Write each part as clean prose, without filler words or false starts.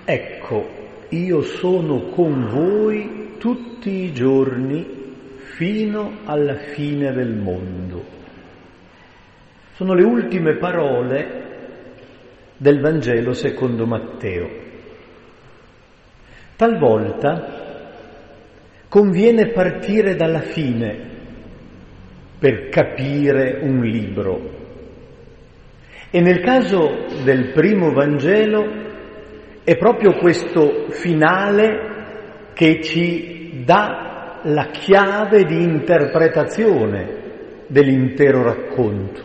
Ecco, io sono con voi tutti i giorni fino alla fine del mondo. Sono le ultime parole del Vangelo secondo Matteo. Talvolta conviene partire dalla fine per capire un libro. E nel caso del primo Vangelo è proprio questo finale che ci dà la chiave di interpretazione dell'intero racconto.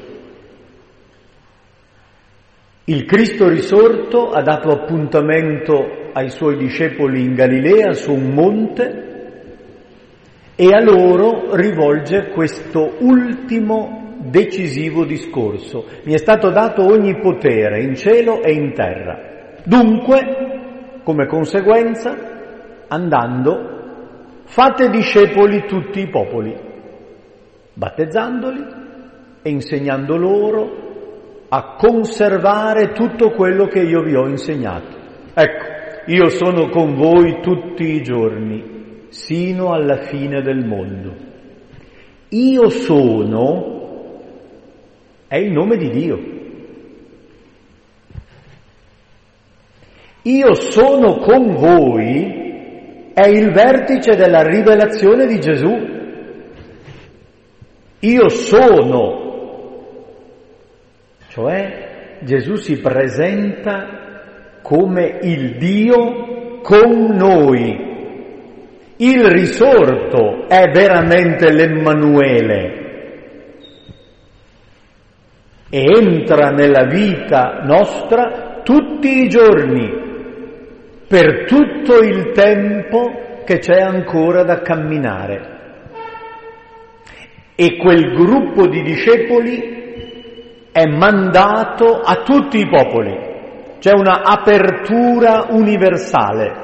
Il Cristo risorto ha dato appuntamento ai suoi discepoli in Galilea su un monte e a loro rivolge questo ultimo decisivo discorso. Mi è stato dato ogni potere in cielo e in terra. Dunque, come conseguenza, andando, fate discepoli tutti i popoli, battezzandoli e insegnando loro a conservare tutto quello che io vi ho insegnato. Ecco, io sono con voi tutti i giorni, sino alla fine del mondo. Io sono è il nome di Dio. Io sono con voi è il vertice della rivelazione di Gesù. Io sono, cioè Gesù si presenta come il Dio con noi. Il risorto è veramente l'Emmanuele e entra nella vita nostra tutti i giorni, per tutto il tempo che c'è ancora da camminare. E quel gruppo di discepoli è mandato a tutti i popoli. C'è una apertura universale.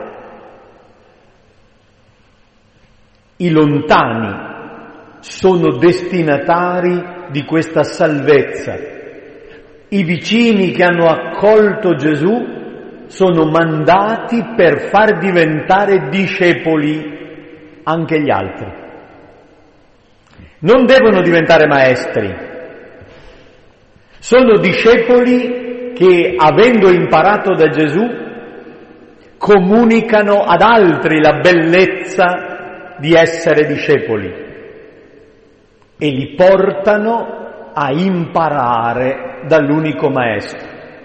I lontani sono destinatari di questa salvezza. I vicini che hanno accolto Gesù sono mandati per far diventare discepoli anche gli altri. Non devono diventare maestri. Sono discepoli che, avendo imparato da Gesù, comunicano ad altri la bellezza di essere discepoli e li portano a imparare dall'unico maestro.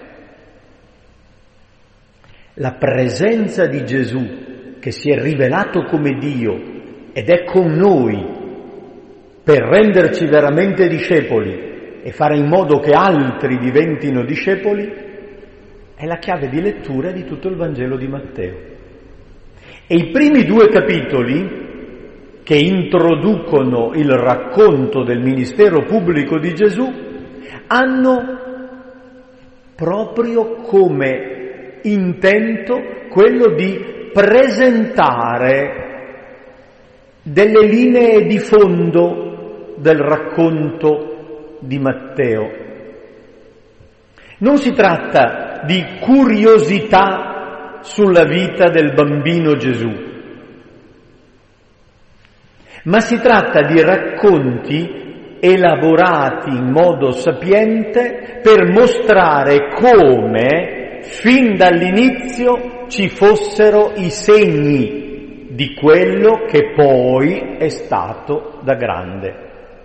La presenza di Gesù, che si è rivelato come Dio ed è con noi per renderci veramente discepoli e fare in modo che altri diventino discepoli, è la chiave di lettura di tutto il Vangelo di Matteo. E i primi 2 capitoli che introducono il racconto del ministero pubblico di Gesù hanno proprio come intento quello di presentare delle linee di fondo del racconto di Matteo. Non si tratta di curiosità sulla vita del bambino Gesù, ma si tratta di racconti elaborati in modo sapiente per mostrare come fin dall'inizio ci fossero i segni di quello che poi è stato da grande.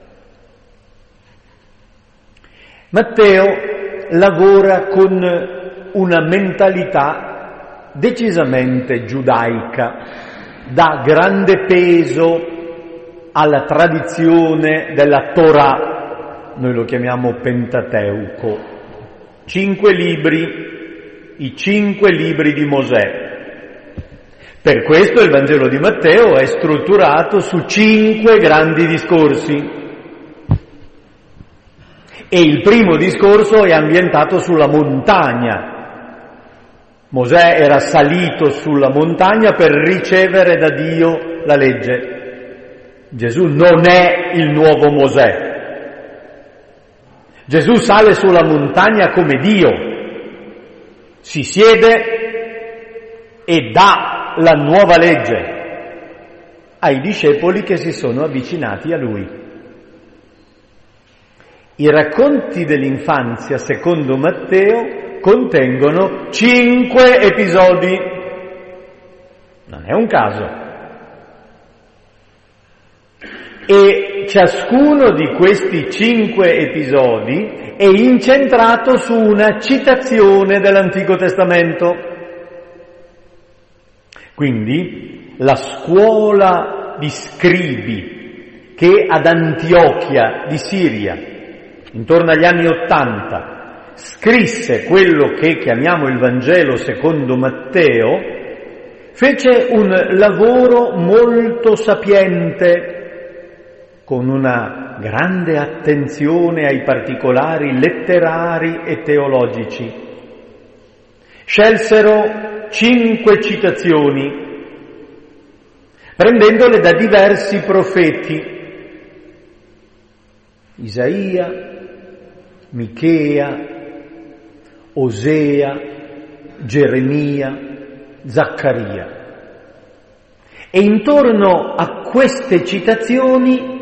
Matteo lavora con una mentalità decisamente giudaica, dà grande peso alla tradizione della Torah, noi lo chiamiamo Pentateuco, 5 libri, i 5 libri di Mosè. Per questo il Vangelo di Matteo è strutturato su 5 grandi discorsi. E il primo discorso è ambientato sulla montagna. Mosè era salito sulla montagna per ricevere da Dio la legge. Gesù non è il nuovo Mosè. Gesù sale sulla montagna come Dio. Si siede e dà la nuova legge ai discepoli che si sono avvicinati a lui. I racconti dell'infanzia, secondo Matteo, contengono 5 episodi. Non è un caso. E ciascuno di questi 5 episodi è incentrato su una citazione dell'Antico Testamento. Quindi la scuola di scribi che ad Antiochia di Siria, intorno agli anni 80, scrisse quello che chiamiamo il Vangelo secondo Matteo, fece un lavoro molto sapiente, con una grande attenzione ai particolari letterari e teologici. Scelsero 5 citazioni, prendendole da diversi profeti: Isaia, Michea, Osea, Geremia, Zaccaria. E intorno a queste citazioni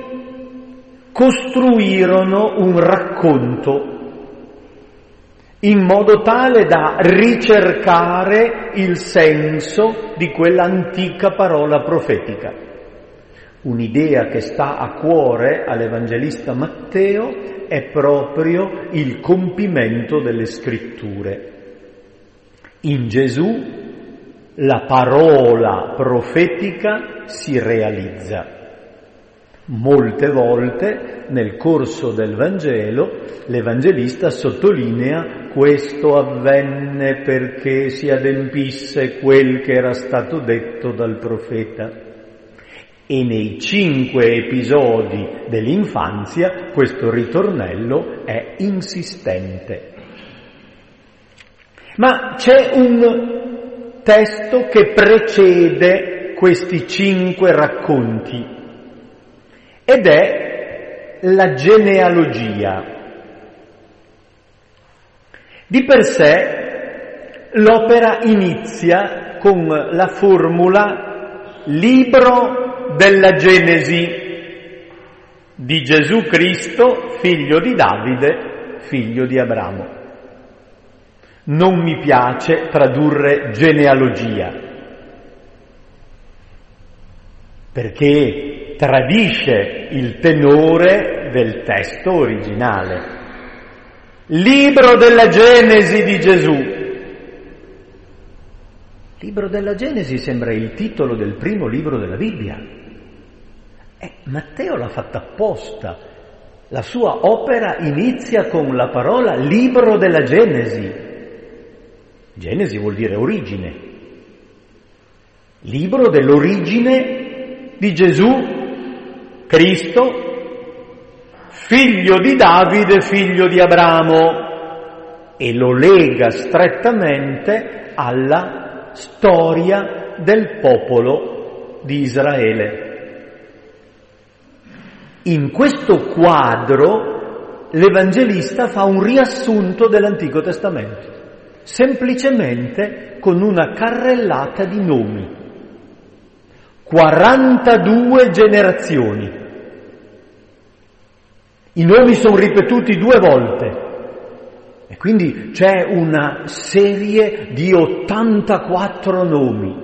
costruirono un racconto in modo tale da ricercare il senso di quell'antica parola profetica. Un'idea che sta a cuore all'Evangelista Matteo è proprio il compimento delle Scritture. In Gesù la parola profetica si realizza. Molte volte nel corso del Vangelo l'Evangelista sottolinea: questo avvenne perché si adempisse quel che era stato detto dal profeta. E nei 5 episodi dell'infanzia questo ritornello è insistente. Ma c'è un testo che precede questi 5 racconti, ed è la genealogia. Di per sé l'opera inizia con la formula libro della Genesi di Gesù Cristo, figlio di Davide, figlio di Abramo. Non mi piace tradurre genealogia, perché tradisce il tenore del testo originale. Libro della Genesi di Gesù. Libro della Genesi sembra il titolo del primo libro della Bibbia. Matteo l'ha fatta apposta. La sua opera inizia con la parola libro della Genesi. Genesi vuol dire origine. Libro dell'origine di Gesù Cristo, figlio di Davide, figlio di Abramo, e lo lega strettamente alla storia del popolo di Israele. In questo quadro l'Evangelista fa un riassunto dell'Antico Testamento, semplicemente con una carrellata di nomi. 42 generazioni. I nomi sono ripetuti 2 volte e quindi c'è una serie di 84 nomi.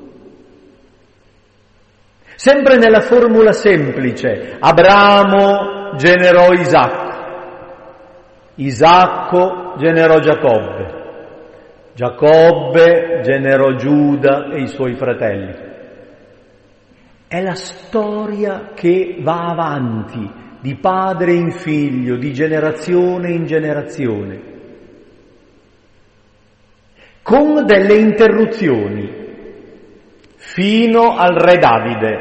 Sempre nella formula semplice: Abramo generò Isacco, Isacco generò Giacobbe, Giacobbe generò Giuda e i suoi fratelli. È la storia che va avanti, di padre in figlio, di generazione in generazione, con delle interruzioni, fino al re Davide,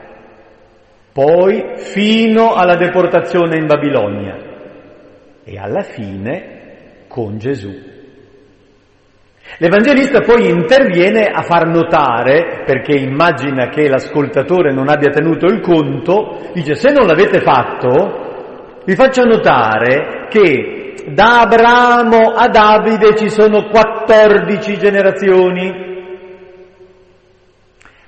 poi fino alla deportazione in Babilonia e alla fine con Gesù. L'Evangelista poi interviene a far notare, perché immagina che l'ascoltatore non abbia tenuto il conto, dice: se non l'avete fatto, vi faccio notare che da Abramo a Davide ci sono 14 generazioni.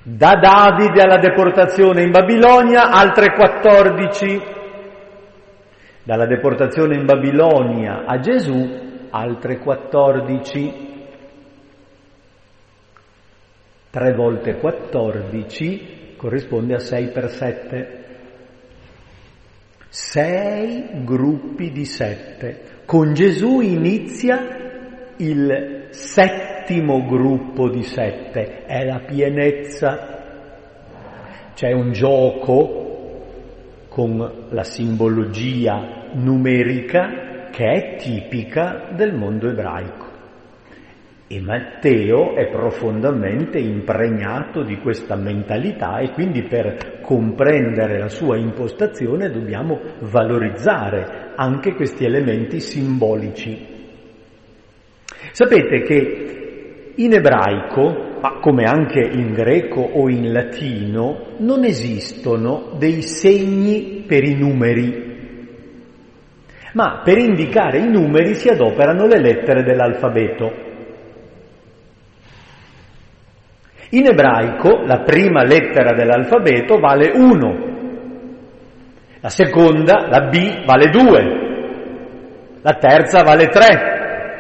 Da Davide alla deportazione in Babilonia, altre 14. Dalla deportazione in Babilonia a Gesù, altre 14. 3 volte 14 corrisponde a 6 per 7. 6 gruppi di 7. Con Gesù inizia il 7° gruppo di 7, è la pienezza. C'è un gioco con la simbologia numerica che è tipica del mondo ebraico. E Matteo è profondamente impregnato di questa mentalità e quindi per comprendere la sua impostazione dobbiamo valorizzare anche questi elementi simbolici. Sapete che in ebraico, ma come anche in greco o in latino, non esistono dei segni per i numeri, ma per indicare i numeri si adoperano le lettere dell'alfabeto. In ebraico la prima lettera dell'alfabeto vale 1, la seconda, la B, vale 2, la terza vale 3.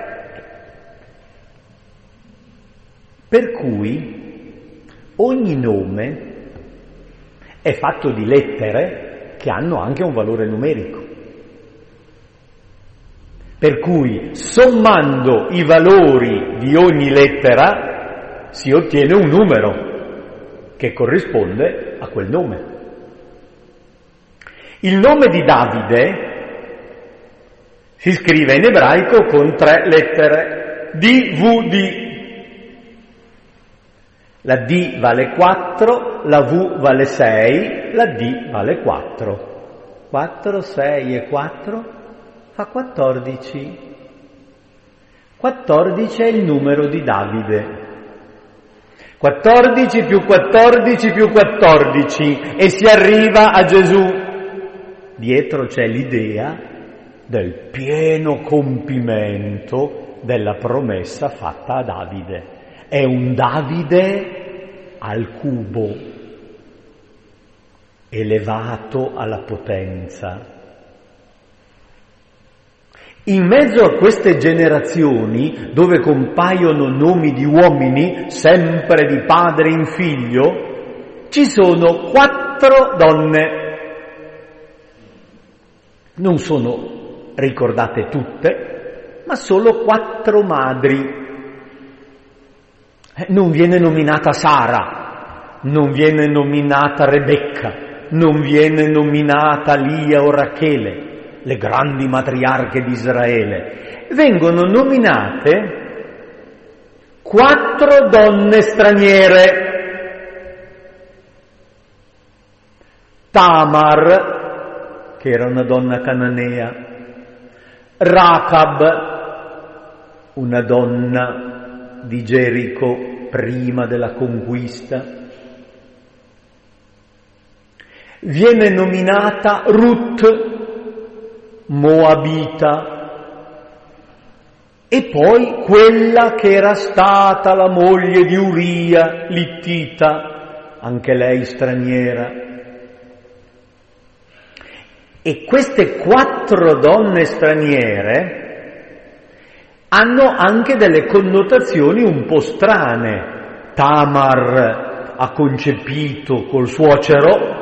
Per cui ogni nome è fatto di lettere che hanno anche un valore numerico. Per cui sommando i valori di ogni lettera si ottiene un numero che corrisponde a quel nome. Il nome di Davide si scrive in ebraico con 3 lettere, DVD. La D vale 4, la V vale 6, la D vale 4. 4, 6 e 4 fa 14. 14 è il numero di Davide. 14 più 14 più 14 e si arriva a Gesù. Dietro c'è l'idea del pieno compimento della promessa fatta a Davide. È un Davide al cubo, elevato alla potenza. In mezzo a queste generazioni, dove compaiono nomi di uomini, sempre di padre in figlio, ci sono 4 donne. Non sono ricordate tutte, ma solo 4 madri. Non viene nominata Sara, non viene nominata Rebecca, non viene nominata Lia o Rachele, le grandi matriarche di Israele. Vengono nominate 4 donne straniere. Tamar, che era una donna cananea, Rachab, una donna di Gerico prima della conquista. Viene nominata Ruth, Moabita, e poi quella che era stata la moglie di Uria, Littita, anche lei straniera. E queste 4 donne straniere hanno anche delle connotazioni un po' strane. Tamar ha concepito col suocero,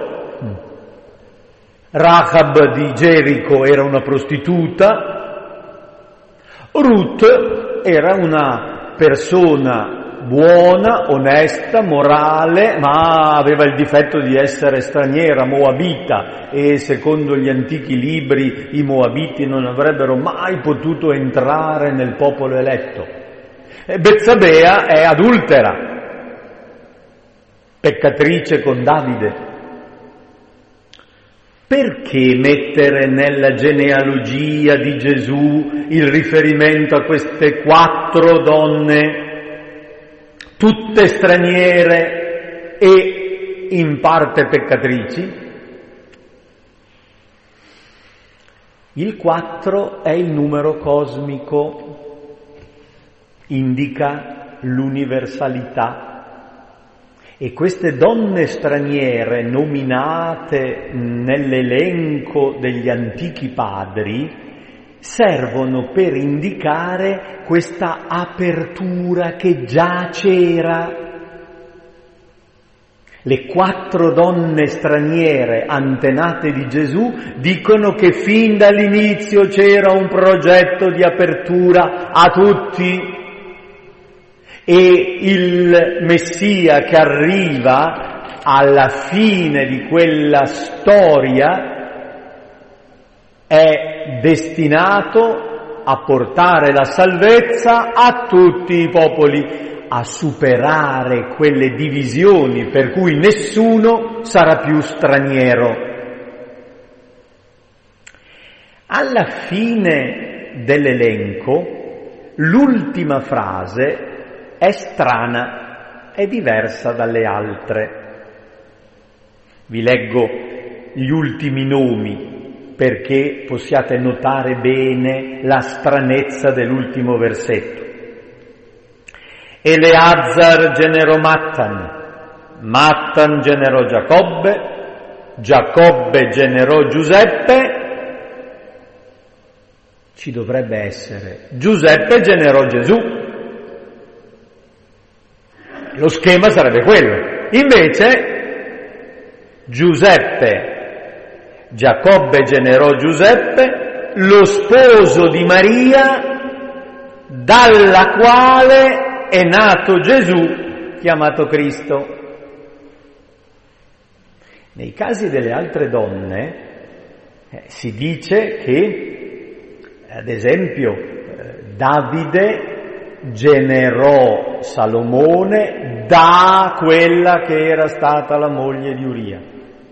Rahab di Gerico era una prostituta, Ruth era una persona buona, onesta, morale, ma aveva il difetto di essere straniera, moabita, e secondo gli antichi libri i moabiti non avrebbero mai potuto entrare nel popolo eletto. E Betsabea è adultera, peccatrice con Davide. Perché mettere nella genealogia di Gesù il riferimento a queste 4 donne, tutte straniere e in parte peccatrici? Il 4 è il numero cosmico, indica l'universalità. E queste donne straniere nominate nell'elenco degli antichi padri servono per indicare questa apertura che già c'era. Le 4 donne straniere antenate di Gesù dicono che fin dall'inizio c'era un progetto di apertura a tutti. E il Messia che arriva alla fine di quella storia è destinato a portare la salvezza a tutti i popoli, a superare quelle divisioni per cui nessuno sarà più straniero. Alla fine dell'elenco, l'ultima frase è strana, è diversa dalle altre. Vi leggo gli ultimi nomi perché possiate notare bene la stranezza dell'ultimo versetto. Eleazar generò Mattan generò Giacobbe generò Giuseppe. Ci dovrebbe essere Giuseppe generò Gesù. Lo schema sarebbe quello. Invece Giacobbe generò Giuseppe, lo sposo di Maria, dalla quale è nato Gesù, chiamato Cristo. Nei casi delle altre donne si dice che, ad esempio, Davide generò Salomone da quella che era stata la moglie di Uria.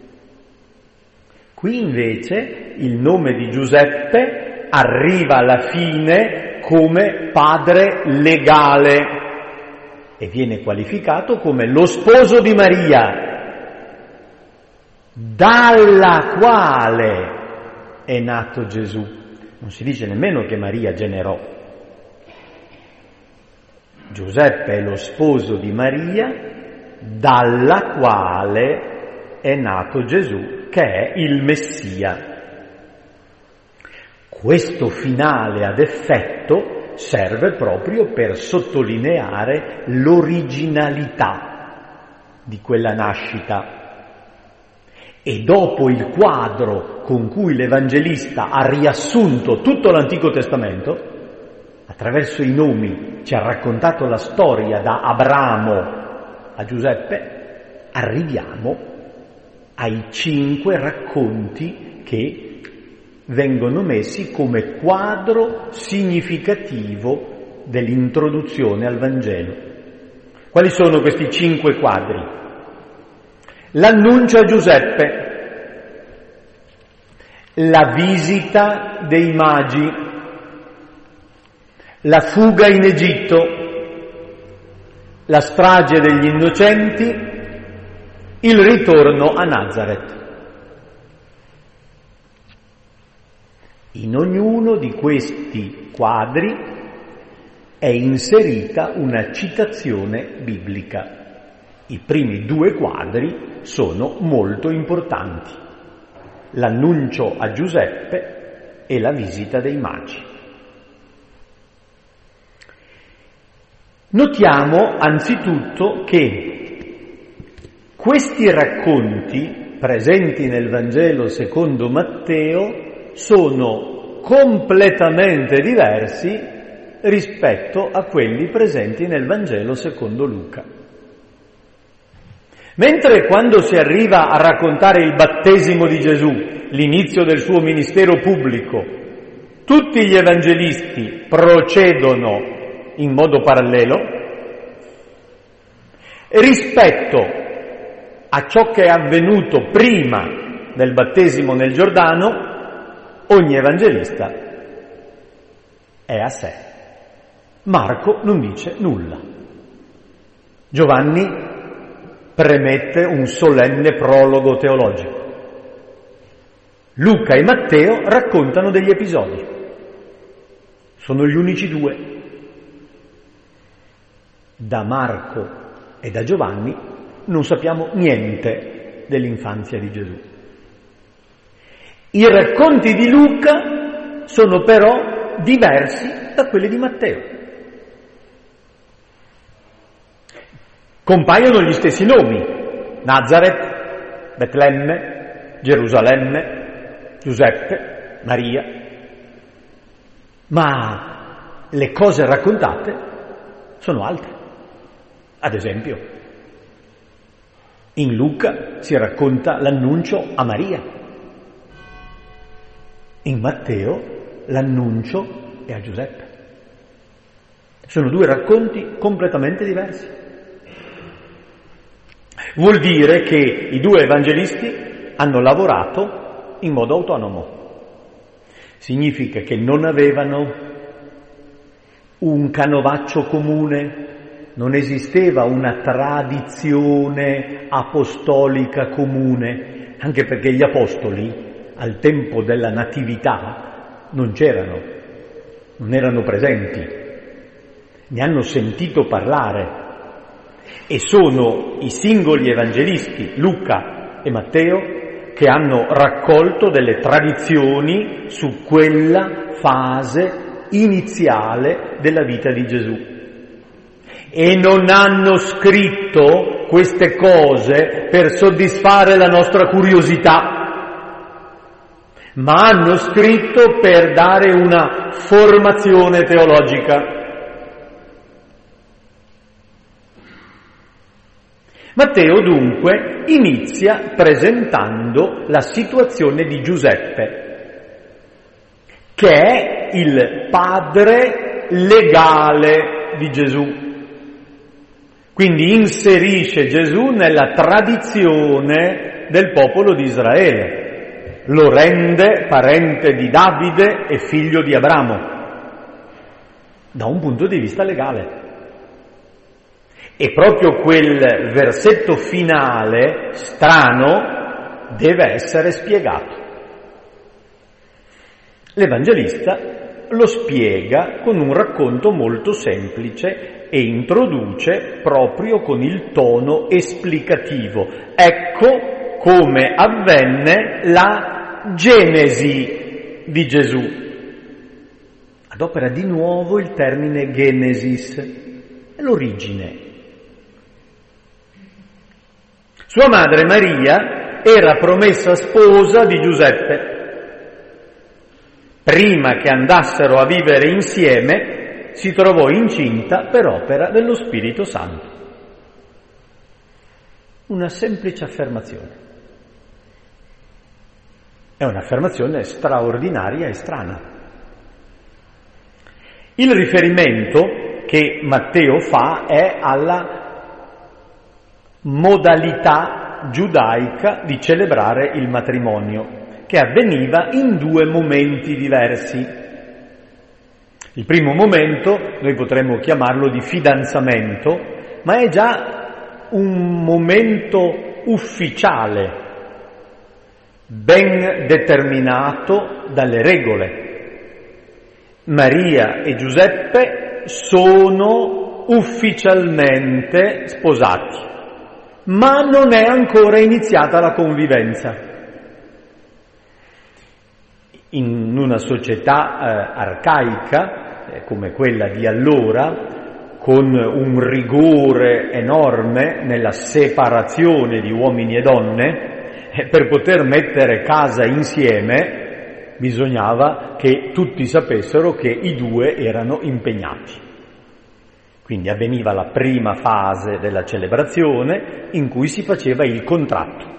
Qui invece il nome di Giuseppe arriva alla fine come padre legale e viene qualificato come lo sposo di Maria, dalla quale è nato Gesù. Non si dice nemmeno che Maria generò. Giuseppe è lo sposo di Maria, dalla quale è nato Gesù, che è il Messia. Questo finale ad effetto serve proprio per sottolineare l'originalità di quella nascita. E dopo il quadro con cui l'Evangelista ha riassunto tutto l'Antico Testamento, attraverso i nomi ci ha raccontato la storia da Abramo a Giuseppe, arriviamo ai 5 racconti che vengono messi come quadro significativo dell'introduzione al Vangelo. Quali sono questi 5 quadri? L'annuncio a Giuseppe, la visita dei magi, la fuga in Egitto, la strage degli innocenti, il ritorno a Nazaret. In ognuno di questi quadri è inserita una citazione biblica. I primi 2 quadri sono molto importanti: l'annuncio a Giuseppe e la visita dei magi. Notiamo anzitutto che questi racconti presenti nel Vangelo secondo Matteo sono completamente diversi rispetto a quelli presenti nel Vangelo secondo Luca. Mentre quando si arriva a raccontare il battesimo di Gesù, l'inizio del suo ministero pubblico, tutti gli evangelisti procedono in modo parallelo, rispetto a ciò che è avvenuto prima del battesimo nel Giordano, ogni evangelista è a sé. Marco non dice nulla. Giovanni premette un solenne prologo teologico. Luca e Matteo raccontano degli episodi. Sono gli unici 2. Da Marco e da Giovanni non sappiamo niente dell'infanzia di Gesù. I racconti di Luca sono però diversi da quelli di Matteo. Compaiono gli stessi nomi: Nazareth, Betlemme, Gerusalemme, Giuseppe, Maria, ma le cose raccontate sono altre. Ad esempio, in Luca si racconta l'annuncio a Maria, in Matteo l'annuncio è a Giuseppe. Sono due racconti completamente diversi. Vuol dire che i due evangelisti hanno lavorato in modo autonomo. Significa che non avevano un canovaccio comune, non esisteva una tradizione apostolica comune, anche perché gli apostoli al tempo della natività non c'erano, non erano presenti, ne hanno sentito parlare e sono i singoli evangelisti, Luca e Matteo, che hanno raccolto delle tradizioni su quella fase iniziale della vita di Gesù. E non hanno scritto queste cose per soddisfare la nostra curiosità, ma hanno scritto per dare una formazione teologica. Matteo dunque inizia presentando la situazione di Giuseppe, che è il padre legale di Gesù. Quindi inserisce Gesù nella tradizione del popolo di Israele. Lo rende parente di Davide e figlio di Abramo, da un punto di vista legale. E proprio quel versetto finale, strano, deve essere spiegato. L'Evangelista lo spiega con un racconto molto semplice e introduce proprio con il tono esplicativo. Ecco come avvenne la Genesi di Gesù. Adopera di nuovo il termine Genesis, è l'origine. Sua madre Maria era promessa sposa di Giuseppe. Prima che andassero a vivere insieme, si trovò incinta per opera dello Spirito Santo. Una semplice affermazione. È un'affermazione straordinaria e strana. Il riferimento che Matteo fa è alla modalità giudaica di celebrare il matrimonio, che avveniva in due momenti diversi. Il primo momento noi potremmo chiamarlo di fidanzamento, ma è già un momento ufficiale, ben determinato dalle regole. Maria e Giuseppe sono ufficialmente sposati, ma non è ancora iniziata la convivenza. In una società arcaica, come quella di allora, con un rigore enorme nella separazione di uomini e donne, per poter mettere casa insieme bisognava che tutti sapessero che i due erano impegnati. Quindi avveniva la prima fase della celebrazione in cui si faceva il contratto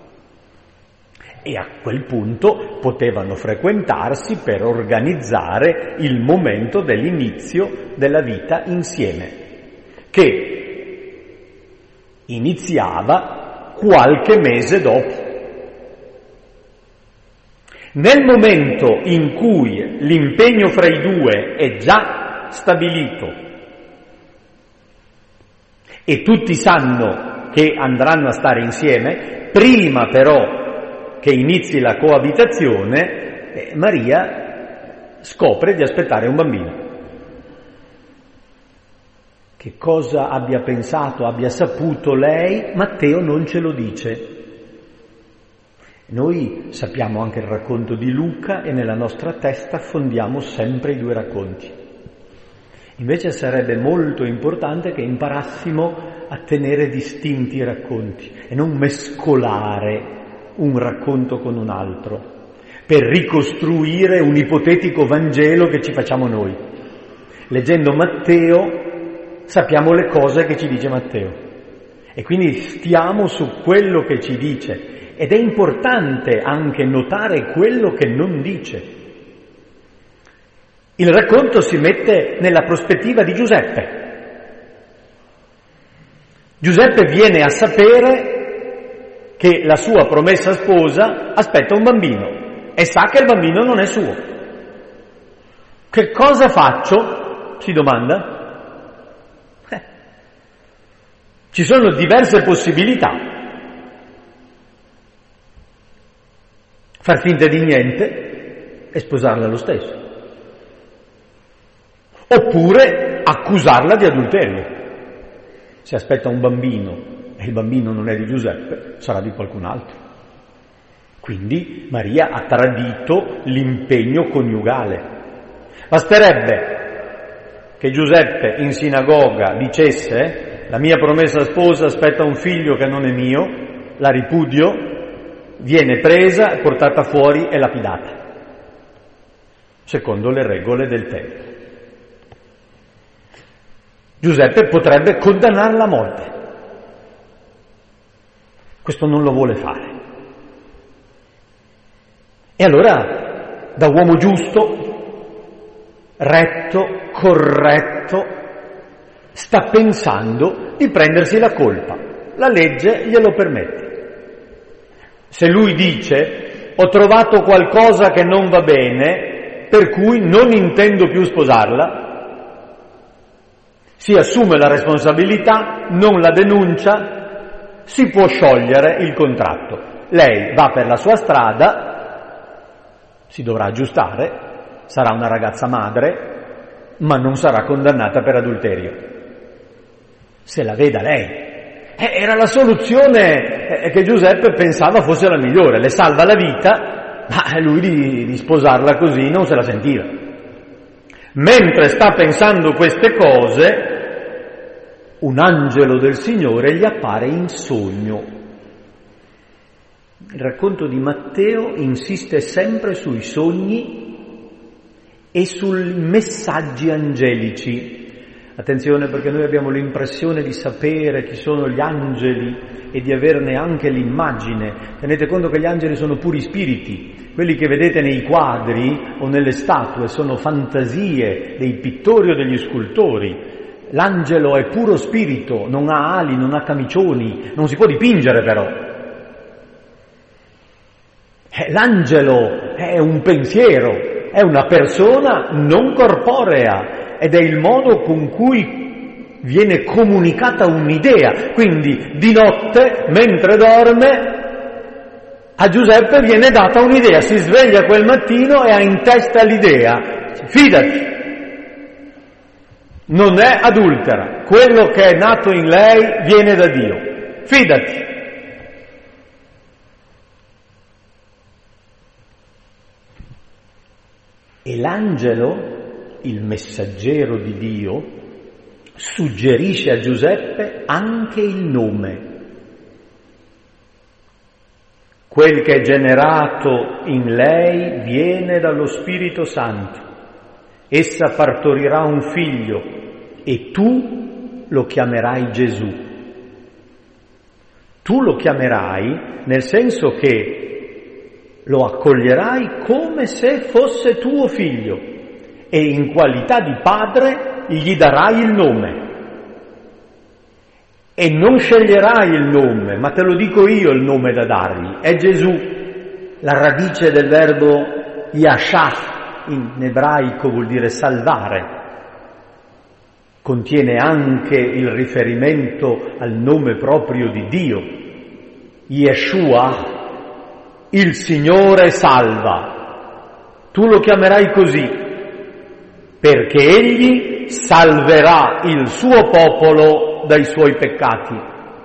e a quel punto potevano frequentarsi per organizzare il momento dell'inizio della vita insieme, che iniziava qualche mese dopo. Nel momento in cui l'impegno fra i due è già stabilito e tutti sanno che andranno a stare insieme, prima però che inizi la coabitazione, Maria scopre di aspettare un bambino. che cosa abbia pensato, abbia saputo lei, Matteo non ce lo dice. Noi sappiamo anche il racconto di Luca e nella nostra testa fondiamo sempre i due racconti. Invece sarebbe molto importante che imparassimo a tenere distinti i racconti e non mescolare un racconto con un altro per ricostruire un ipotetico Vangelo che ci facciamo noi. Leggendo Matteo sappiamo le cose che ci dice Matteo e quindi stiamo su quello che ci dice. Ed è importante anche notare quello che non dice. Il racconto si mette nella prospettiva di Giuseppe. Giuseppe viene a sapere che la sua promessa sposa aspetta un bambino e sa che il bambino non è suo. Che cosa faccio? Si domanda. Ci sono diverse possibilità. Far finta di niente e sposarla lo stesso. Oppure accusarla di adulterio. Se aspetta un bambino e il bambino non è di Giuseppe, sarà di qualcun altro. Quindi Maria ha tradito l'impegno coniugale. Basterebbe che Giuseppe in sinagoga dicesse: la mia promessa sposa aspetta un figlio che non è mio, la ripudio, viene presa, portata fuori e lapidata, secondo le regole del tempo. Giuseppe potrebbe condannarla a morte. Questo non lo vuole fare. E allora, da uomo giusto, retto, corretto, sta pensando di prendersi la colpa. La legge glielo permette. Se lui dice: ho trovato qualcosa che non va bene, per cui non intendo più sposarla, si assume la responsabilità, non la denuncia, si può sciogliere il contratto. Lei va per la sua strada, si dovrà aggiustare, sarà una ragazza madre, ma non sarà condannata per adulterio. Se la veda lei. Era la soluzione che Giuseppe pensava fosse la migliore, le salva la vita, ma lui di sposarla così non se la sentiva. Mentre sta pensando queste cose, un angelo del Signore gli appare in sogno. Il racconto di Matteo insiste sempre sui sogni e sui messaggi angelici. Attenzione, perché noi abbiamo l'impressione di sapere chi sono gli angeli e di averne anche l'immagine. Tenete conto che gli angeli sono puri spiriti. Quelli che vedete nei quadri o nelle statue sono fantasie dei pittori o degli scultori. L'angelo è puro spirito, non ha ali, non ha camicioni, non si può dipingere però. L'angelo è un pensiero, è una persona non corporea. Ed è il modo con cui viene comunicata un'idea. Quindi di notte, mentre dorme, a Giuseppe viene data un'idea. Si sveglia quel mattino e ha in testa l'idea: fidati, non è adultera, quello che è nato in lei viene da Dio, fidati. E l'angelo, il messaggero di Dio, suggerisce a Giuseppe anche il nome. Quel che è generato in lei viene dallo Spirito Santo. Essa partorirà un figlio e tu lo chiamerai Gesù. Tu lo chiamerai nel senso che lo accoglierai come se fosse tuo figlio. E in qualità di padre gli darai il nome. E non sceglierai il nome, ma te lo dico io il nome da dargli. È Gesù, la radice del verbo yashah, in ebraico vuol dire salvare. Contiene anche il riferimento al nome proprio di Dio. Yeshua, il Signore salva. Tu lo chiamerai così, perché Egli salverà il suo popolo dai suoi peccati.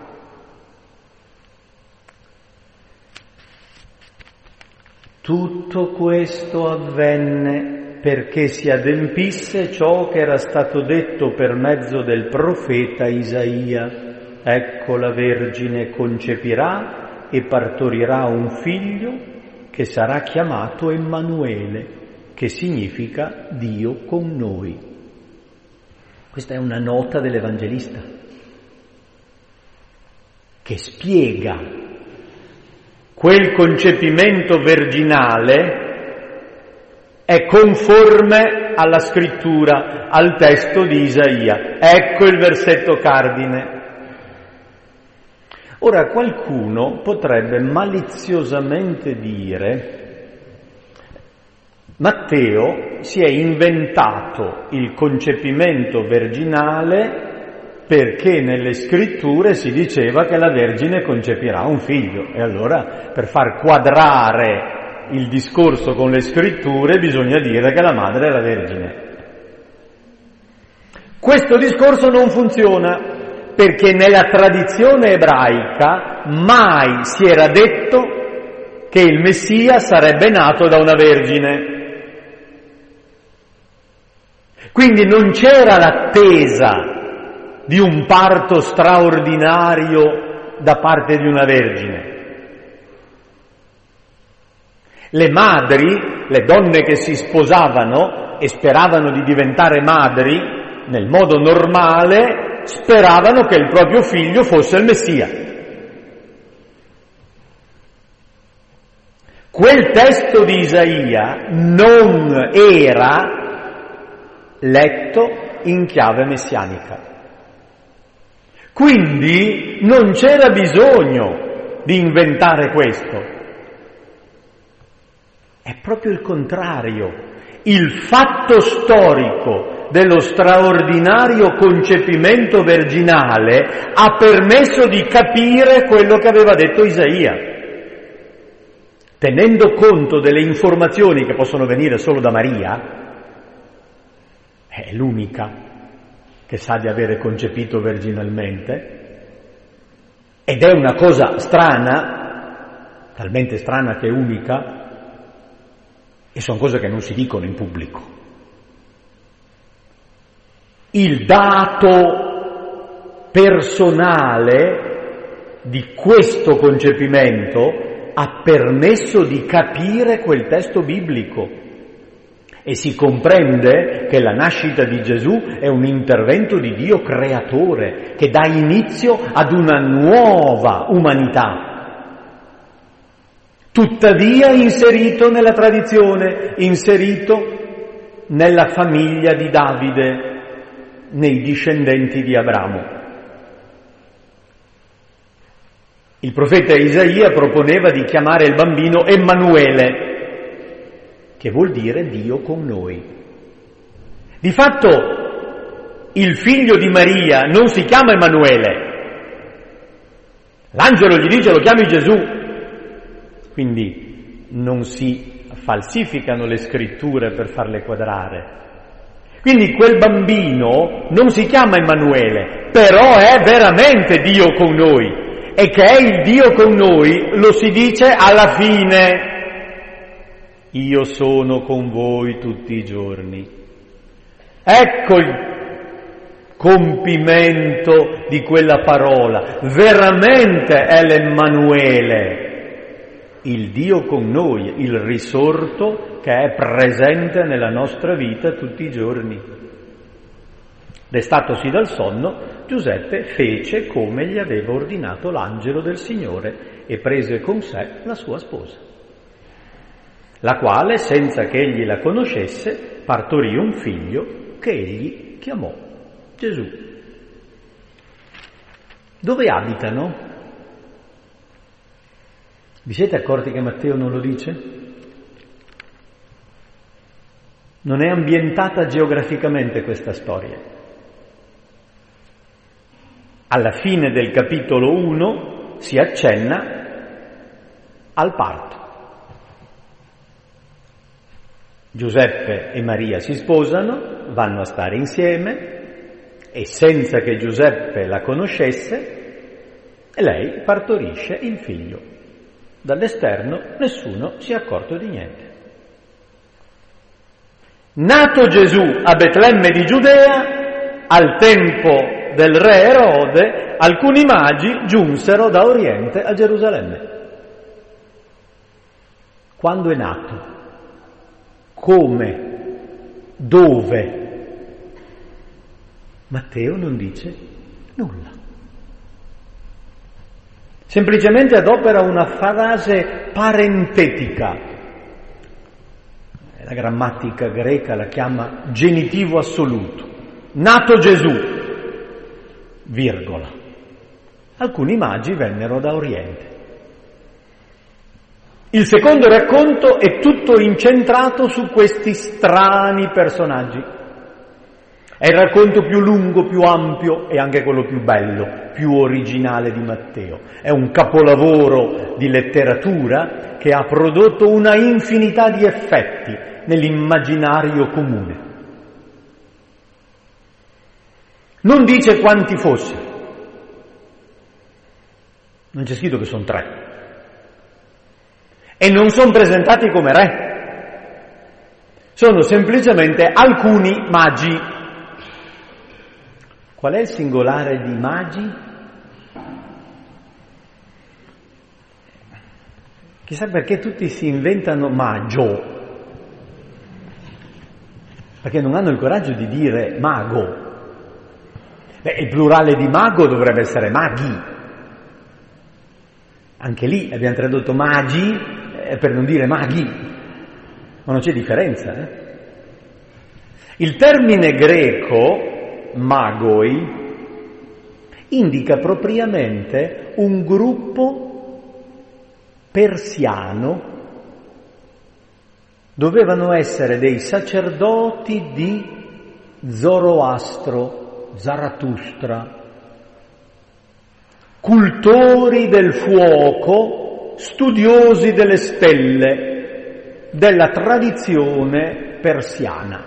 Tutto questo avvenne perché si adempisse ciò che era stato detto per mezzo del profeta Isaia. Ecco, la Vergine concepirà e partorirà un figlio che sarà chiamato Emmanuele, che significa Dio con noi. Questa è una nota dell'Evangelista che spiega quel concepimento virginale è conforme alla scrittura, al testo di Isaia. Ecco il versetto cardine. Ora qualcuno potrebbe maliziosamente dire: Matteo si è inventato il concepimento virginale perché nelle scritture si diceva che la Vergine concepirà un figlio, e allora per far quadrare il discorso con le scritture bisogna dire che la madre è la Vergine. Questo discorso non funziona, perché nella tradizione ebraica mai si era detto che il Messia sarebbe nato da una vergine. Quindi non c'era l'attesa di un parto straordinario da parte di una vergine. Le madri, le donne che si sposavano e speravano di diventare madri, nel modo normale speravano che il proprio figlio fosse il Messia. Quel testo di Isaia non era letto in chiave messianica. Quindi non c'era bisogno di inventare questo. È proprio il contrario. Il fatto storico dello straordinario concepimento virginale ha permesso di capire quello che aveva detto Isaia, tenendo conto delle informazioni che possono venire solo da Maria. È l'unica che sa di avere concepito virginalmente, ed è una cosa strana, talmente strana che è unica, e sono cose che non si dicono in pubblico. Il dato personale di questo concepimento ha permesso di capire quel testo biblico, e si comprende che la nascita di Gesù è un intervento di Dio creatore che dà inizio ad una nuova umanità. Tuttavia inserito nella tradizione, inserito nella famiglia di Davide, nei discendenti di Abramo. Il profeta Isaia proponeva di chiamare il bambino Emmanuele, che vuol dire Dio con noi. Di fatto il figlio di Maria non si chiama Emanuele. L'angelo gli dice: lo chiami Gesù. Quindi non si falsificano le scritture per farle quadrare. Quindi quel bambino non si chiama Emanuele, però è veramente Dio con noi. E che è il Dio con noi lo si dice alla fine: io sono con voi tutti i giorni. Ecco il compimento di quella parola. Veramente è l'Emmanuele, il Dio con noi, il risorto che è presente nella nostra vita tutti i giorni. Destatosi dal sonno, Giuseppe fece come gli aveva ordinato l'angelo del Signore e prese con sé la sua sposa, la quale, senza che egli la conoscesse, partorì un figlio che egli chiamò Gesù. Dove abitano? Vi siete accorti che Matteo non lo dice? Non è ambientata geograficamente questa storia. Alla fine del capitolo 1 si accenna al parto. Giuseppe e Maria si sposano, vanno a stare insieme e senza che Giuseppe la conoscesse, lei partorisce il figlio. Dall'esterno nessuno si è accorto di niente. Nato Gesù a Betlemme di Giudea, al tempo del re Erode, alcuni magi giunsero da Oriente a Gerusalemme. Quando è nato? Come? Dove? Matteo non dice nulla. Semplicemente adopera una frase parentetica. La grammatica greca la chiama genitivo assoluto. Nato Gesù, virgola. Alcuni magi vennero da Oriente. Il secondo racconto è tutto incentrato su questi strani personaggi. È il racconto più lungo, più ampio e anche quello più bello, più originale di Matteo. È un capolavoro di letteratura che ha prodotto una infinità di effetti nell'immaginario comune. Non dice quanti fossero. Non c'è scritto che sono 3. E non sono presentati come re. Sono semplicemente alcuni magi. Qual è il singolare di magi? Chissà perché tutti si inventano magio. Perché non hanno il coraggio di dire mago. Il plurale di mago dovrebbe essere maghi. Anche lì abbiamo tradotto magi per non dire maghi, ma non c'è differenza. Il termine greco, magoi, indica propriamente un gruppo persiano. Dovevano essere dei sacerdoti di Zoroastro, Zarathustra, cultori del fuoco, studiosi delle stelle, della tradizione persiana.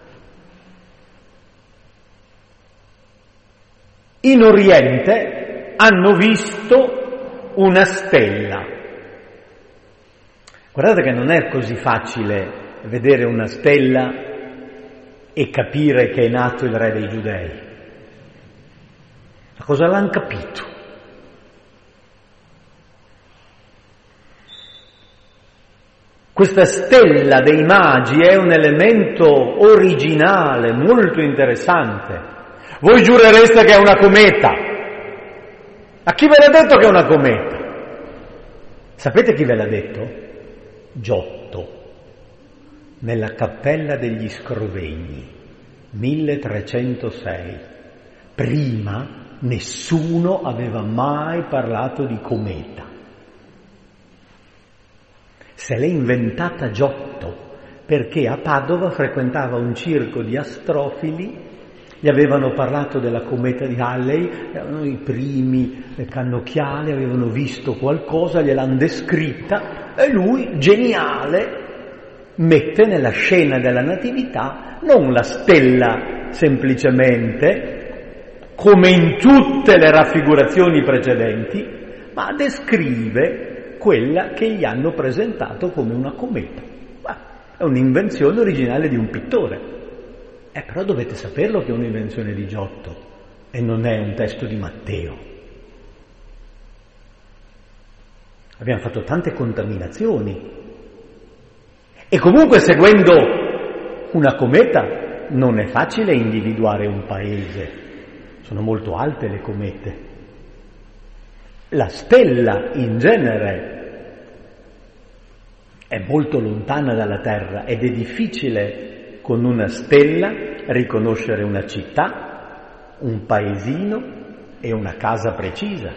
In Oriente hanno visto una stella. Guardate che non è così facile vedere una stella e capire che è nato il re dei Giudei. Ma cosa l'hanno capito? Questa stella dei magi è un elemento originale, molto interessante. Voi giurereste che è una cometa. A chi ve l'ha detto che è una cometa? Sapete chi ve l'ha detto? Giotto, nella Cappella degli Scrovegni, 1306. Prima nessuno aveva mai parlato di cometa. Se l'è inventata Giotto, perché a Padova frequentava un circo di astrofili, gli avevano parlato della cometa di Halley, erano i primi cannocchiali, avevano visto qualcosa, gliel'hanno descritta e lui, geniale, mette nella scena della natività non la stella semplicemente, come in tutte le raffigurazioni precedenti, ma descrive quella che gli hanno presentato come una cometa. È un'invenzione originale di un pittore. Però dovete saperlo che è un'invenzione di Giotto e non è un testo di Matteo. Abbiamo fatto tante contaminazioni. E comunque, seguendo una cometa, non è facile individuare un paese. Sono molto alte le comete. La stella in genere è molto lontana dalla Terra ed è difficile con una stella riconoscere una città, un paesino e una casa precisa.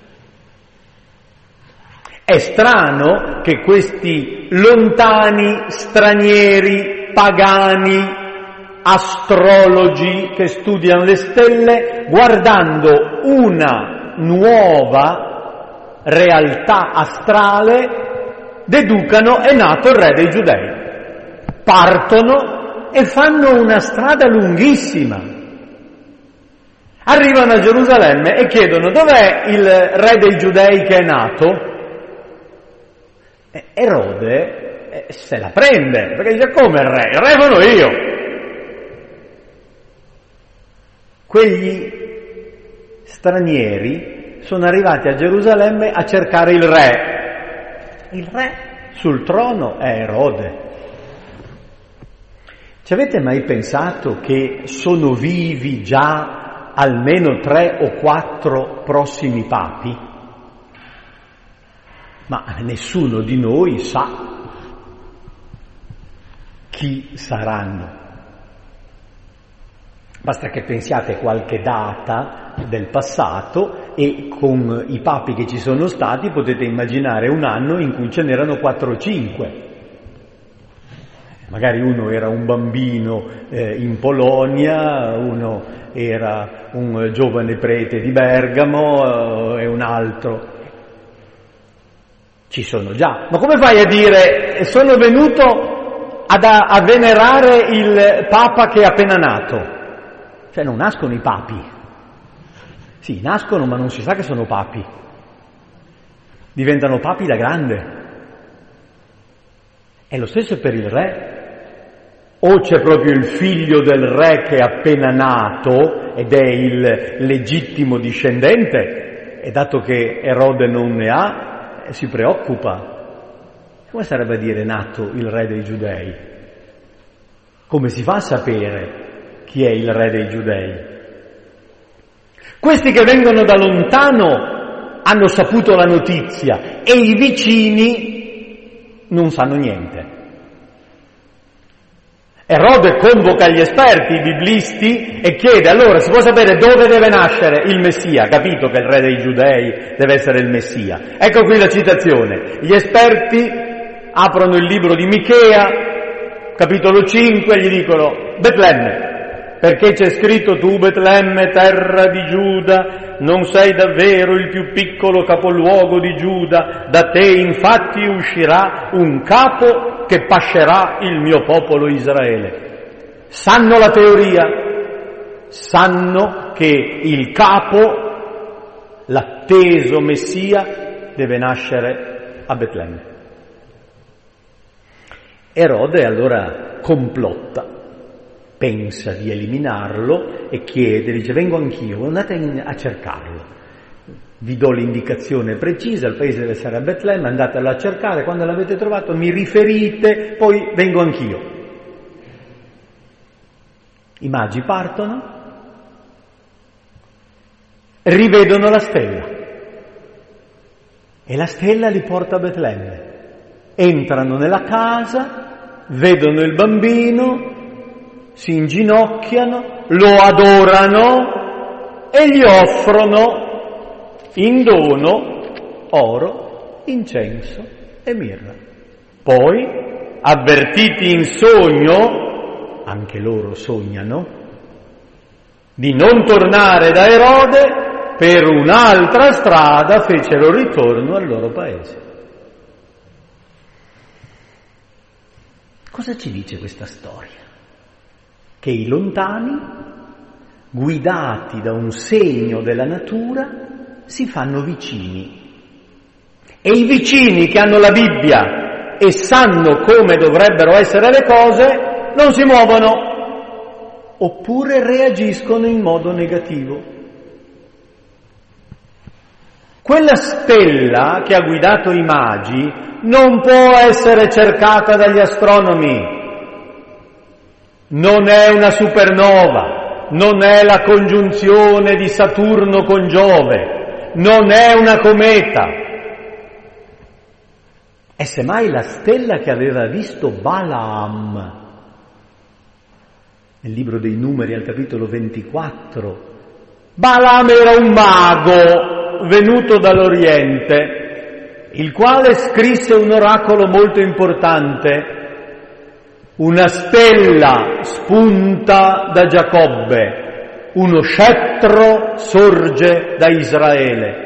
È strano che questi lontani, stranieri, pagani, astrologi che studiano le stelle, guardando una nuova realtà astrale, deducano è nato il re dei Giudei. Partono e fanno una strada lunghissima. Arrivano a Gerusalemme e chiedono: dov'è il re dei Giudei che è nato? Erode se la prende, perché dice: come il re? Il re sono io. Quegli stranieri sono arrivati a Gerusalemme a cercare il re. Il re sul trono è Erode. Ci avete mai pensato che sono vivi già almeno 3 o 4 prossimi papi? Ma nessuno di noi sa chi saranno. Basta che pensiate qualche data del passato e con i papi che ci sono stati potete immaginare un anno in cui ce n'erano 4 o 5. Magari uno era un bambino in Polonia, uno era un giovane prete di Bergamo e un altro. Ci sono già. Ma come fai a dire: sono venuto a venerare il Papa che è appena nato? Cioè non nascono i papi. Sì, nascono, ma non si sa che sono papi. Diventano papi da grande. È lo stesso per il re. O c'è proprio il figlio del re che è appena nato ed è il legittimo discendente, e dato che Erode non ne ha, si preoccupa. Come sarebbe a dire nato il re dei Giudei? Come si fa a sapere chi è il re dei Giudei? Questi che vengono da lontano hanno saputo la notizia e i vicini non sanno niente. Erode convoca gli esperti, i biblisti, e chiede: allora, si può sapere dove deve nascere il Messia? Capito che il re dei Giudei deve essere il Messia. Ecco qui la citazione. Gli esperti aprono il libro di Michea, capitolo 5, e gli dicono: Betlemme, perché c'è scritto: tu Betlemme, terra di Giuda, non sei davvero il più piccolo capoluogo di Giuda, da te infatti uscirà un capo che pascerà il mio popolo Israele. Sanno la teoria, sanno che il capo, l'atteso Messia, deve nascere a Betlemme. Erode allora complotta, pensa di eliminarlo e chiede, dice: vengo anch'io, andate a cercarlo. Vi do l'indicazione precisa, il paese deve essere a Betlemme, andatelo a cercare, quando l'avete trovato mi riferite, poi vengo anch'io. I magi partono, rivedono la stella e la stella li porta a Betlemme. Entrano nella casa, vedono il bambino, si inginocchiano, lo adorano e gli offrono in dono oro, incenso e mirra. Poi, avvertiti in sogno, anche loro sognano, di non tornare da Erode, per un'altra strada fecero ritorno al loro paese. Cosa ci dice questa storia? Che i lontani, guidati da un segno della natura, si fanno vicini. E i vicini che hanno la Bibbia e sanno come dovrebbero essere le cose, non si muovono, oppure reagiscono in modo negativo. Quella stella che ha guidato i magi non può essere cercata dagli astronomi. Non è una supernova, non è la congiunzione di Saturno con Giove, non è una cometa. È semmai la stella che aveva visto Balaam nel libro dei Numeri al capitolo 24. Balaam era un mago venuto dall'Oriente, il quale scrisse un oracolo molto importante. Una stella spunta da Giacobbe, uno scettro sorge da Israele.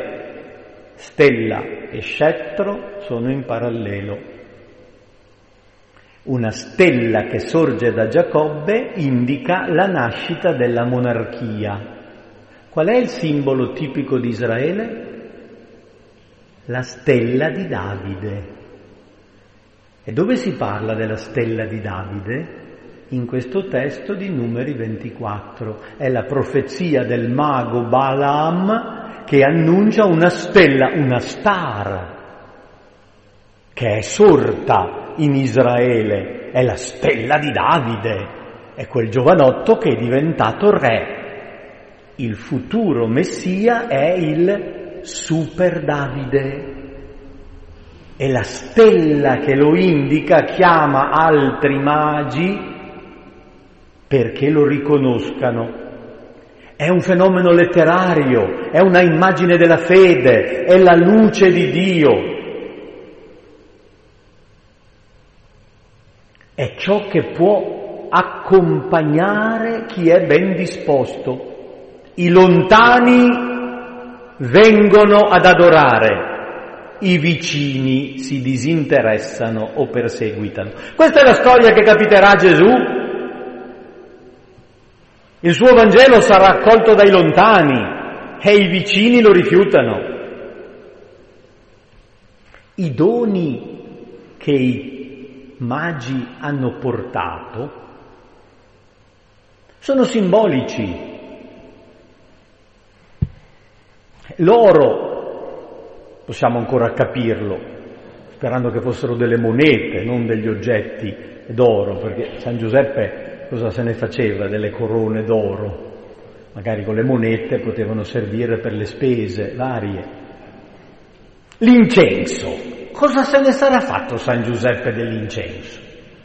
Stella e scettro sono in parallelo. Una stella che sorge da Giacobbe indica la nascita della monarchia. Qual è il simbolo tipico di Israele? La stella di Davide. E dove si parla della stella di Davide? In questo testo di Numeri 24. È la profezia del mago Balaam che annuncia una stella, una star, che è sorta in Israele. È la stella di Davide. È quel giovanotto che è diventato re. Il futuro Messia è il Super Davide. E la stella che lo indica chiama altri magi perché lo riconoscano. È un fenomeno letterario, è una immagine della fede, è la luce di Dio. È ciò che può accompagnare chi è ben disposto. I lontani vengono ad adorare, i vicini si disinteressano o perseguitano. Questa è la storia che capiterà a Gesù. Il suo Vangelo sarà accolto dai lontani e i vicini lo rifiutano. I doni che i magi hanno portato sono simbolici. L'oro, possiamo ancora capirlo, sperando che fossero delle monete, non degli oggetti d'oro, perché San Giuseppe cosa se ne faceva delle corone d'oro? Magari con le monete potevano servire per le spese varie. L'incenso, cosa se ne sarà fatto San Giuseppe dell'incenso?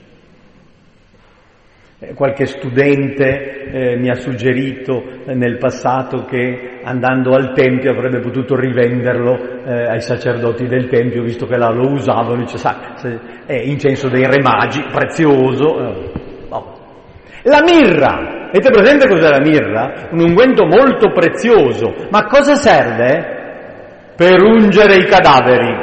Qualche studente mi ha suggerito nel passato che andando al Tempio avrebbe potuto rivenderlo ai sacerdoti del Tempio, visto che là lo usavano, dice, è incenso dei re magi, prezioso. La mirra, avete presente cos'è la mirra? Un unguento molto prezioso, ma cosa serve? Per ungere i cadaveri.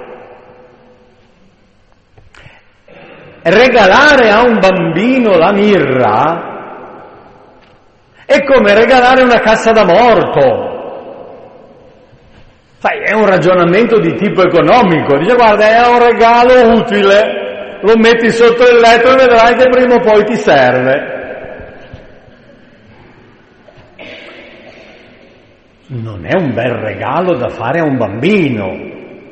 Regalare a un bambino la mirra è come regalare una cassa da morto. Sai, è un ragionamento di tipo economico. Dice, guarda, è un regalo utile, lo metti sotto il letto e vedrai che prima o poi ti serve. Non è un bel regalo da fare a un bambino.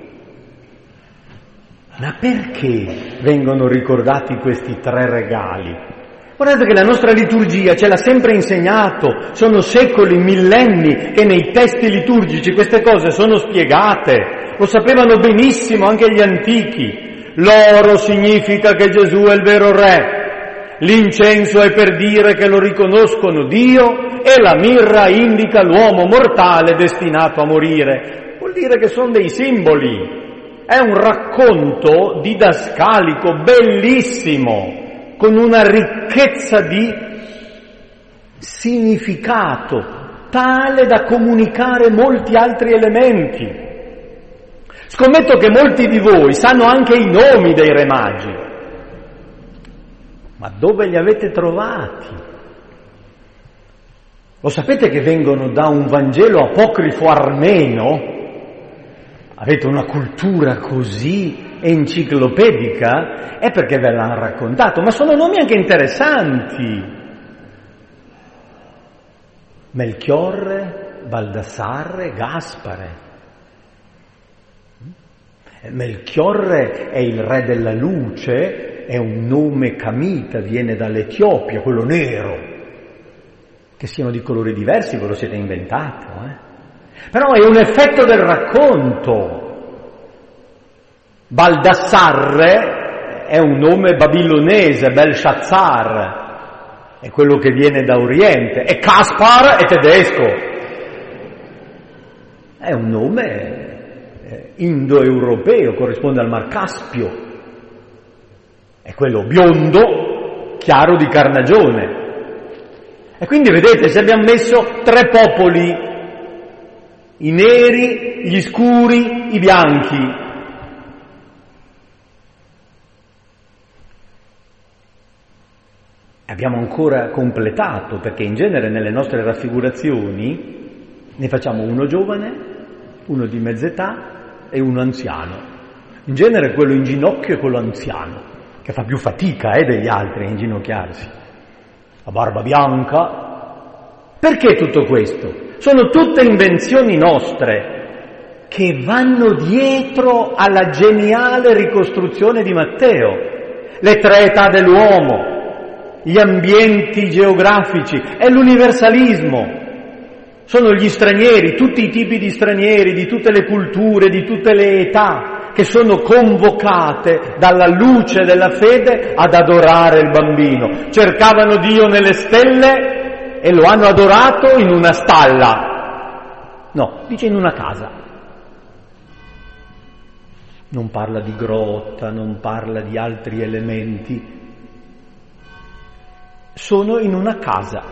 Ma perché vengono ricordati questi 3 regali? Guardate che la nostra liturgia ce l'ha sempre insegnato, sono secoli, millenni che nei testi liturgici queste cose sono spiegate, lo sapevano benissimo anche gli antichi. L'oro significa che Gesù è il vero re, l'incenso è per dire che lo riconoscono Dio e la mirra indica l'uomo mortale destinato a morire. Vuol dire che sono dei simboli. È un racconto didascalico bellissimo, con una ricchezza di significato tale da comunicare molti altri elementi. Scommetto che molti di voi sanno anche i nomi dei re magi. Ma dove li avete trovati? Lo sapete che vengono da un Vangelo apocrifo armeno? Avete una cultura così enciclopedica? È perché ve l'hanno raccontato, ma sono nomi anche interessanti. Melchiorre, Baldassarre, Gaspare. Melchiorre è il re della luce, è un nome camita, viene dall'Etiopia, quello nero. Che siano di colori diversi ve lo siete inventato, Però è un effetto del racconto. Baldassarre è un nome babilonese, Belshazzar, è quello che viene da Oriente, e Caspar è tedesco. È un nome indoeuropeo, corrisponde al Mar Caspio. È quello biondo, chiaro di carnagione. E quindi vedete, se abbiamo messo 3 popoli, i neri, gli scuri, i bianchi. abbiamo ancora completato, perché in genere nelle nostre raffigurazioni ne facciamo uno giovane, uno di mezz'età e uno anziano. In genere quello in ginocchio è quello anziano, che fa più fatica degli altri a inginocchiarsi. La barba bianca. Perché tutto questo? Sono tutte invenzioni nostre che vanno dietro alla geniale ricostruzione di Matteo. Le tre età dell'uomo, gli ambienti geografici e l'universalismo. Sono gli stranieri, tutti i tipi di stranieri, di tutte le culture, di tutte le età, che sono convocate dalla luce della fede ad adorare il bambino. Cercavano Dio nelle stelle e lo hanno adorato in una stalla. No, dice in una casa. Non parla di grotta, non parla di altri elementi. Sono in una casa.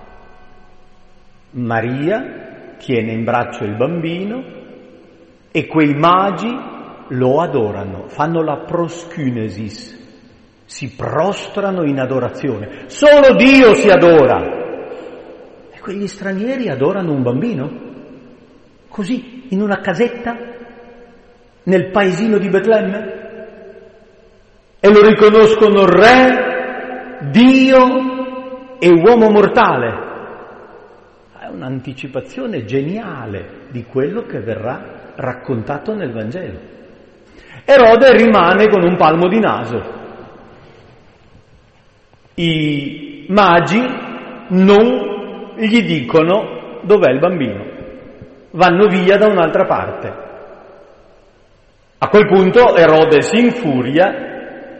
Maria tiene in braccio il bambino e quei magi lo adorano, fanno la proskynesis, si prostrano in adorazione. Solo Dio si adora. E quegli stranieri adorano un bambino? Così, in una casetta, nel paesino di Betlemme? E lo riconoscono re, Dio e uomo mortale. È un'anticipazione geniale di quello che verrà raccontato nel Vangelo. Erode rimane con un palmo di naso. I magi non gli dicono dov'è il bambino, vanno via da un'altra parte. A quel punto Erode si infuria.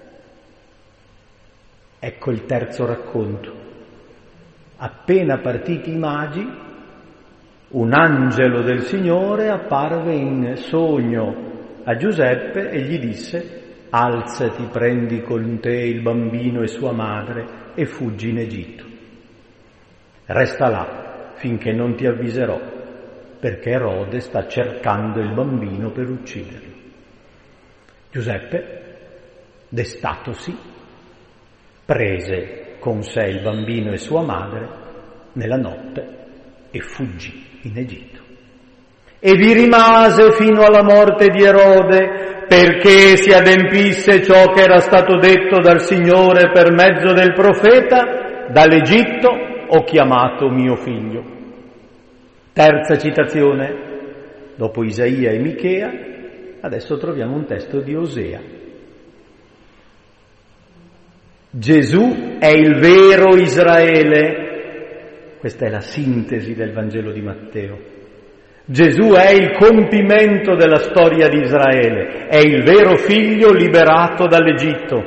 Ecco il terzo racconto. Appena partiti i magi, un angelo del Signore apparve in sogno a Giuseppe e gli disse: alzati, prendi con te il bambino e sua madre e fuggi in Egitto. Resta là finché non ti avviserò, perché Erode sta cercando il bambino per ucciderlo. Giuseppe, destatosi, prese con sé il bambino e sua madre nella notte e fuggì in Egitto. E vi rimase fino alla morte di Erode, perché si adempisse ciò che era stato detto dal Signore per mezzo del profeta: dall'Egitto ho chiamato mio figlio. Terza citazione, dopo Isaia e Michea, adesso troviamo un testo di Osea. Gesù è il vero Israele. Questa è la sintesi del Vangelo di Matteo. Gesù è il compimento della storia di Israele, è il vero figlio liberato dall'Egitto.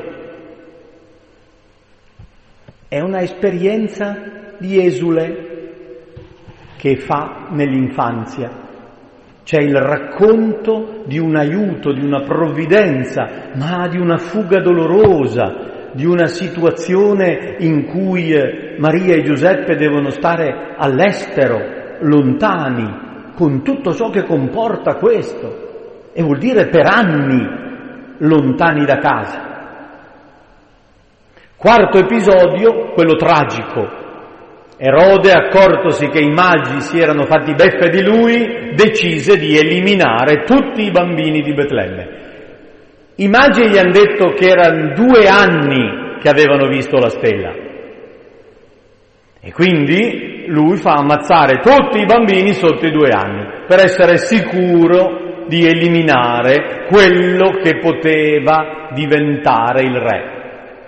È una esperienza di esule che fa nell'infanzia. C'è il racconto di un aiuto, di una provvidenza, ma di una fuga dolorosa, di una situazione in cui Maria e Giuseppe devono stare all'estero, lontani, con tutto ciò che comporta questo, e vuol dire per anni lontani da casa. Quarto episodio, quello tragico. Erode, accortosi che i magi si erano fatti beffe di lui, decise di eliminare tutti i bambini di Betlemme. I magi gli hanno detto che erano 2 anni che avevano visto la stella. E quindi lui fa ammazzare tutti i bambini sotto i 2 anni, per essere sicuro di eliminare quello che poteva diventare il re.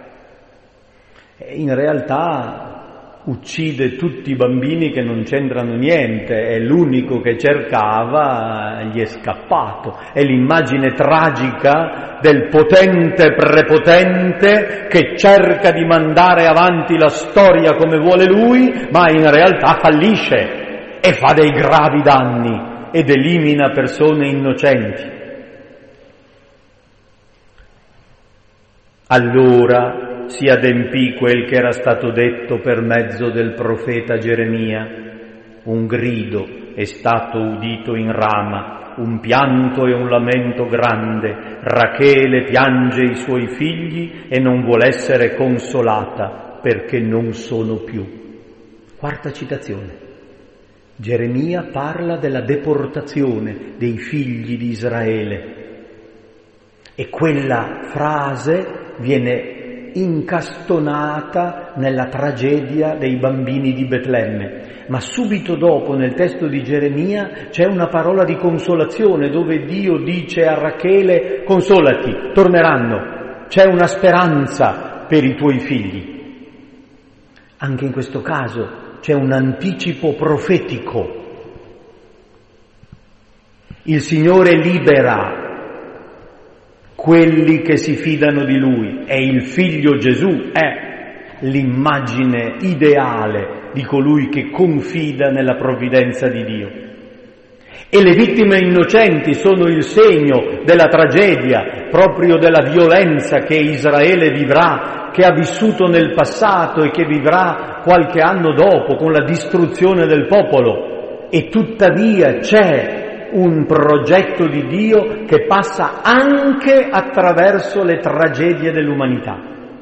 E in realtà uccide tutti i bambini che non c'entrano niente, e l'unico che cercava gli è scappato. È l'immagine tragica del potente prepotente che cerca di mandare avanti la storia come vuole lui, ma in realtà fallisce e fa dei gravi danni ed elimina persone innocenti. Allora si adempì quel che era stato detto per mezzo del profeta Geremia: un grido è stato udito in Rama, un pianto e un lamento grande, Rachele piange i suoi figli e non vuol essere consolata perché non sono più. Quarta citazione. Geremia parla della deportazione dei figli di Israele e quella frase viene incastonata nella tragedia dei bambini di Betlemme. Ma subito dopo, nel testo di Geremia, c'è una parola di consolazione dove Dio dice a Rachele: consolati, torneranno, c'è una speranza per i tuoi figli. Anche in questo caso c'è un anticipo profetico. Il Signore libera quelli che si fidano di Lui e il Figlio Gesù è l'immagine ideale di colui che confida nella provvidenza di Dio. E le vittime innocenti sono il segno della tragedia, proprio della violenza che Israele vivrà, che ha vissuto nel passato e che vivrà qualche anno dopo con la distruzione del popolo. E tuttavia c'è un progetto di Dio che passa anche attraverso le tragedie dell'umanità.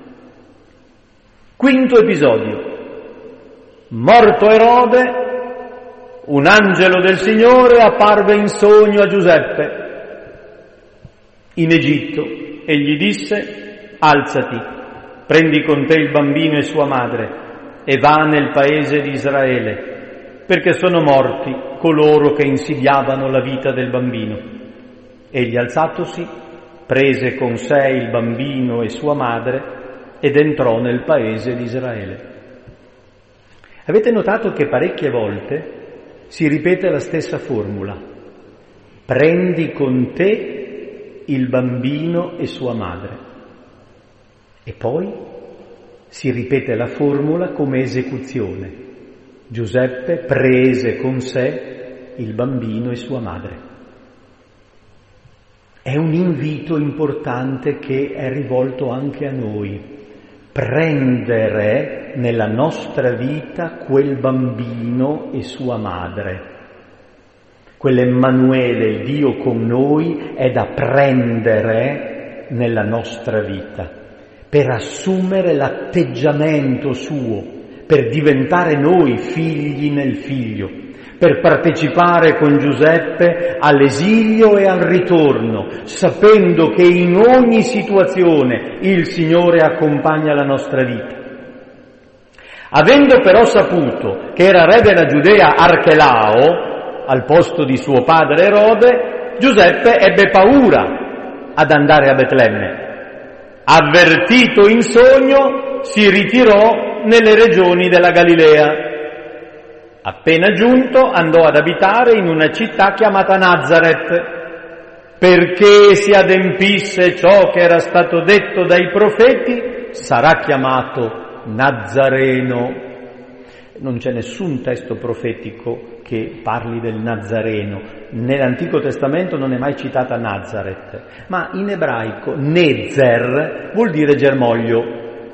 Quinto episodio. Morto Erode, un angelo del Signore apparve in sogno a Giuseppe in Egitto e gli disse: alzati, prendi con te il bambino e sua madre e va nel paese di Israele, perché sono morti coloro che insidiavano la vita del bambino. Egli, alzatosi, prese con sé il bambino e sua madre ed entrò nel paese di Israele. Avete notato che parecchie volte si ripete la stessa formula: prendi con te il bambino e sua madre. E poi si ripete la formula come esecuzione: Giuseppe prese con sé il bambino e sua madre. È un invito importante che è rivolto anche a noi: prendere nella nostra vita quel bambino e sua madre. Quell'Emmanuele, il Dio con noi, è da prendere nella nostra vita, per assumere l'atteggiamento suo, per diventare noi figli nel Figlio, per partecipare con Giuseppe all'esilio e al ritorno, sapendo che in ogni situazione il Signore accompagna la nostra vita. Avendo però saputo che era re della Giudea Archelao, al posto di suo padre Erode, Giuseppe ebbe paura ad andare a Betlemme. Avvertito in sogno, si ritirò nelle regioni della Galilea. Appena giunto, andò ad abitare in una città chiamata Nazaret, perché si adempisse ciò che era stato detto dai profeti: sarà chiamato Nazareno. Non c'è nessun testo profetico che parli del Nazareno. Nell'Antico Testamento non è mai citata Nazaret, ma in ebraico Nezer vuol dire germoglio.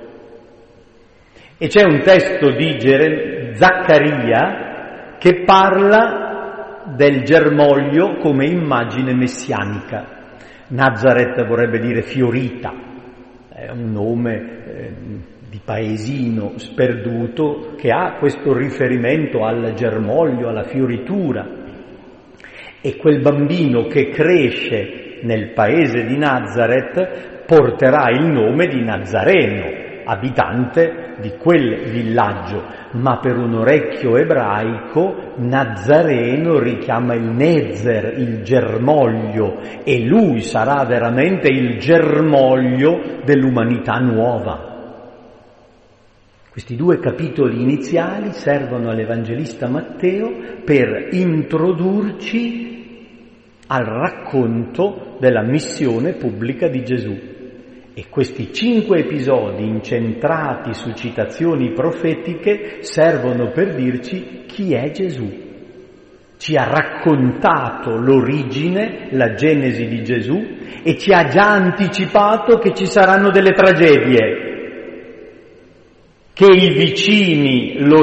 E c'è un testo di Zaccaria che parla del germoglio come immagine messianica. Nazaret vorrebbe dire fiorita, è un nome di paesino sperduto che ha questo riferimento al germoglio, alla fioritura. E quel bambino che cresce nel paese di Nazaret porterà il nome di Nazareno, abitante di quel villaggio, ma per un orecchio ebraico Nazareno richiama il Nezer, il germoglio, e lui sarà veramente il germoglio dell'umanità nuova. Questi due capitoli iniziali servono all'Evangelista Matteo per introdurci al racconto della missione pubblica di Gesù. E questi 5 episodi incentrati su citazioni profetiche servono per dirci chi è Gesù. Ci ha raccontato l'origine, la genesi di Gesù, e ci ha già anticipato che ci saranno delle tragedie, che i vicini lo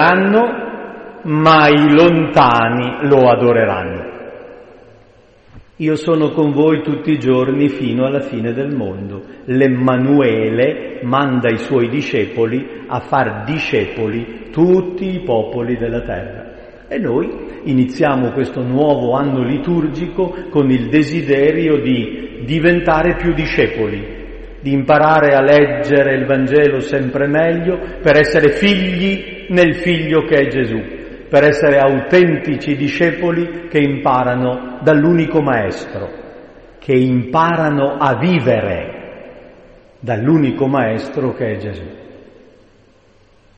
rifiuteranno, ma i lontani lo adoreranno. Io sono con voi tutti i giorni fino alla fine del mondo. L'Emmanuele manda i suoi discepoli a far discepoli tutti i popoli della terra. E noi iniziamo questo nuovo anno liturgico con il desiderio di diventare più discepoli, di imparare a leggere il Vangelo sempre meglio per essere figli nel Figlio che è Gesù, per essere autentici discepoli che imparano dall'unico Maestro, che imparano a vivere dall'unico Maestro che è Gesù.